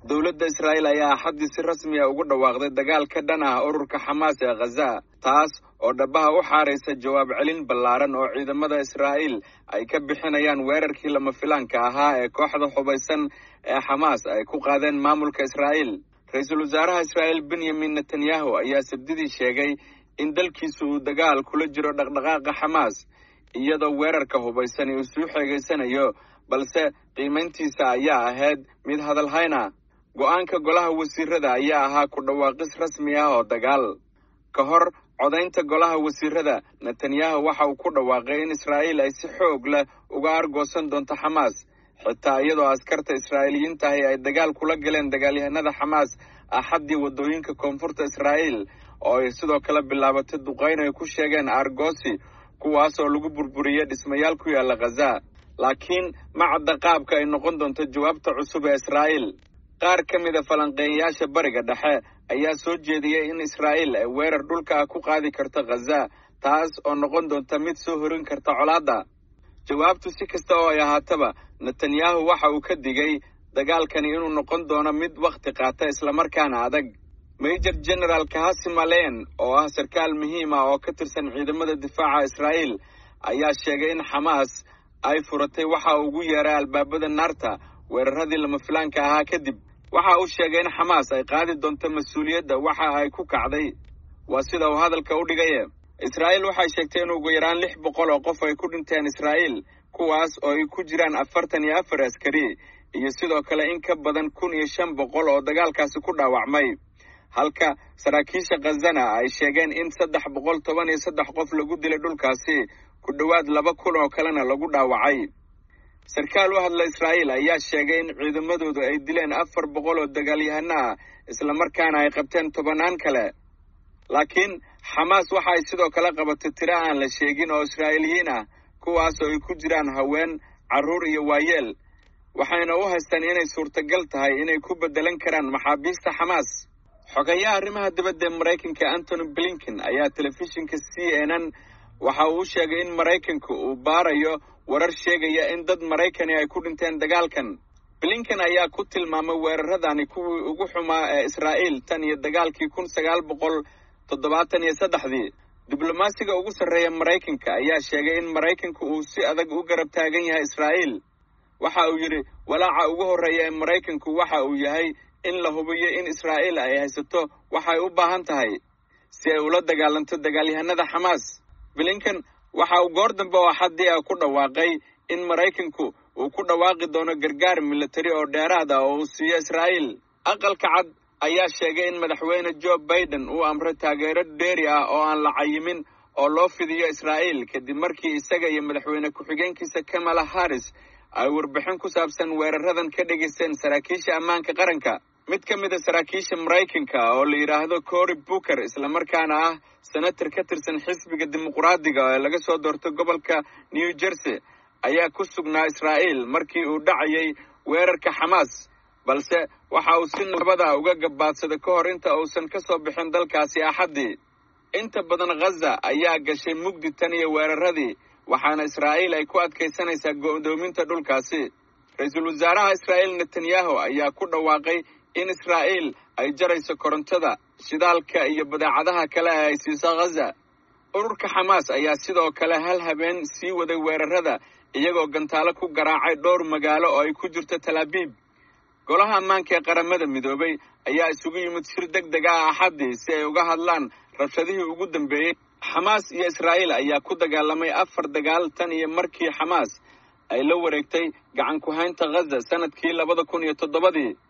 dowladda Israa'iil ayaa xaddi si rasmi ah ugu dhawaaqday dagaal ka dhan ah ururka Xamaas ee Gaza, taas oo dhabaha u xaaraysa jawaab celin ballaaran oo ciidamada Israa'iil ay ka bixinayaan weerarkii lama filaanka ahaa ee kooxda hubaysan ee Xamaas ay ku qaadeen maamulka Israa'iil. Ra'iisul Wasaaraha Israa'iil Benjamin Netanyahu ayaa sabtidii sheegay in dalkiisu uu dagaal kula jiro dhaqdhaqaaqa Xamaas, iyadoo weerarka hubaysan uu soo xeegaysanayo, balse qiimayntiisa ayaa ahayd mid hadal hayna. Go'aanka golaha wasiirada ayaa ahaa ku dhawaaqis rasmi ah oo dagaal. Ka hor codaynta golaha wasiirada, Netanyahu waxa uu ku dhawaaqay in Israa'iil ay si xoog leh uga argoosan doonto Xamaas, xitaa iyadoo askarta Israa'iiliyiinta ay dagaal kula galeen dagaalyahanada Xamaas axaddii wadooyinka koonfurta Israa'iil, oo ay sidoo kale bilaabatay duqayn ay ku sheegeen argoosi, kuwaas oo lagu burburiyay dhismayaal ku yaala Gaza. Laakiin ma cadda qaabka ay noqon doonto jawaabta cusub ee Israa'iil. Qaar ka mid ah falanqeeyayaasha Bariga Dhexe ayaa soo jeediyay in Israa'iil ay weerar dhulka ah ku qaadi karto Gaza, taas oo noqon doonta mid soo horin karta colaadda. Jawaabtu si kasta oo ay ahaataba, Netanyahu waxa uu ka digay dagaalkani inuu noqon doono mid waqti qaata islamarkaana adag. Major General Qasem Aleen, oo ah sarkaal muhiim ah oo ka tirsan ciidamada difaaca Israa'iil, ayaa sheegay in Xamaas ay furatay waxa ugu yeeray albaabada naarta weeraradii lama filaanka ahaa kadib. Waxa uu sheegay in Xamaas ay qaadi doonto mas'uuliyadda waxa ay ku kacday. Waa sida uu hadalka u dhigay. Israa'iil waxay sheegtay in ugu yaraan 600 oo qof ay ku dhinteen Israa'iil, kuwaas oo ay ku jiraan 44 askari, iyo sidoo kale in ka badan 1500 oo dagaalkaasi ku dhaawacmay. Halka saraakiisha Gazana ay sheegeen in 313 qof lagu dilay dhulkaasi, ku dhawaad 2,000 oo kalena lagu dhaawacay. Sarkaal u hadla Israa'iil ayaa sheegay in ciidamadoodu ay dileen 400 oo dagaalyahano ah, isla markaana ay qabteen 10 kale. Laakiin Xamaas waxa ay sidoo kale qabatay tiro aan la sheegin oo Israa'iiliyiin ah, kuwaas oo ay ku jiraan haween, carruur iyo waayeel, waxayna u haystaan inay suurtagal tahay inay ku bedelan karaan maxaabiista Xamaas. Xogayaha arrimaha dibadda ee Maraykanka Antony Blinken ayaa telefishinka CNN waxa uu sheegay in Maraykanku uu baarayo warar sheegaya in dad Maraykani ay ku dhinteen dagaalkan. Blinken ayaa ku tilmaamay weeraradani kuwii ugu xumaa ee Israa'iil tan iyo dagaalkii 1973. Diblomaasiga ugu sarreeya Maraykanka ayaa sheegay in Maraykanku uu si adag u garab taagan yahay Israa'iil. Waxa uu yidhi walaaca ugu horreeya ee Maraykanku waxa uu yahay in la hubiyo in Israa'iil ay haysato waxay u baahan tahay si ay ula dagaalanto dagaalyahanada Xamaas. Blinken waxa uu goor dambe oo xaddii ah ku dhawaaqay in Maraykanku uu ku dhawaaqi doono gargaar militari oo dheeraad ah oo uu siiyo Israa'iil. Aqalka Cad ayaa sheegay in madaxweyne Joe Biden uu amray taageero dheeri ah oo aan la cayimin oo loo fidiyo Israa'iil kadib markii isaga iyo madaxweyne ku-xigeenkiisa Kamala Harris ay warbixin ku saabsan weeraradan ka dhageysteen saraakiisha ammaanka qaranka. Mid ka mid ah saraakiisha Maraykanka oo la yiraahdo Cory Booker, isla markaana ah senator ka tirsan xisbiga dimuqraadiga ee laga soo doortay gobolka New Jersey, ayaa ku sugnaa Israa'iil markii uu dhacayay weerarka Xamaas, balse waxa uu si nabad ah uga gabaadsaday ka hor inta uusan ka soo bixin dalkaasi axaddii. Inta badan Gaza ayaa gashay mugdi tan iyo weeraradii, waxaana Israa'iil ay ku adkaysanaysaa go'doominta dhulkaasi. Ra'iisul Wasaaraha Israa'iil Netanyahu ayaa ku dhawaaqay in Israa'iil ay jarayso korontada, shidaalka iyo badeecadaha kale ee ay siiso Gaza. Ururka Xamaas ayaa sidoo kale hal habeen sii waday weerarada, iyagoo gantaalo ku garaacay dhowr magaalo oo ay ku jirto Tel Aviv. Golaha ammaanka ee qaramada midoobay ayaa isugu yimid shir degdeg ah axaddii si ay uga hadlaan rabshadihii ugu dambeeyey. Xamaas iyo Israa'iil ayaa ku dagaalamay 4 dagaal tan iyo markii Xamaas ay la wareegtay gacan ku haynta Gaza sanadkii 2007.